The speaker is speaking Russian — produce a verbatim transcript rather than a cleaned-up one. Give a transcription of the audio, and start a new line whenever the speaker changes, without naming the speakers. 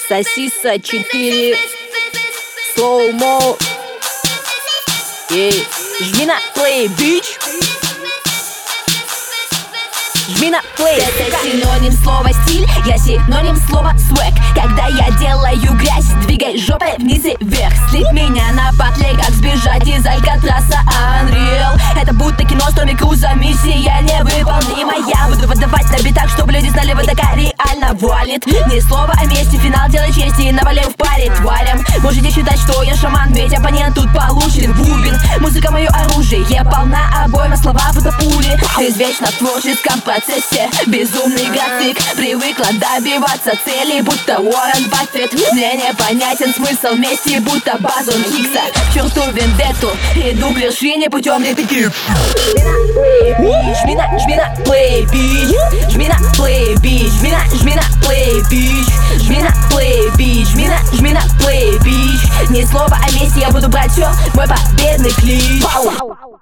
Сосиса четыре, слоумо. Ей, жми на плей, бич. Жми на плей. Это синоним слова стиль, я синоним слова свэг. Когда я делаю грязь, двигай жопой вниз и вверх. Слить меня на батле, как сбежать из Алькатраса. Unreal, это будто кино с Томми Крузом. Миссия невыполнимая. Буду выдавать на битах, чтобы люди знали, вот такая реально валит. Ни слова о месте, финал делай честь и навалил в паре тварям. Можете считать, что я шаман, ведь оппонент тут получен бубен. Музыка мое оружие, полна обойма, слова будто пули. Извечно в творческом процессе, безумный график. Привыкла добиваться целей, будто Уоррен Баффет. Мне непонятен смысл вместе, будто Базон Хиггса. К черту вендетту, иду к вершине путем детектив. Жми на, жми на плей, бич. Жми на плей, бич. Жми на, жми на плей, бич. Жми на плей, бич. Жми на, жми на плей, бич. Ни слова о месте, я буду брать все, мой победный клич.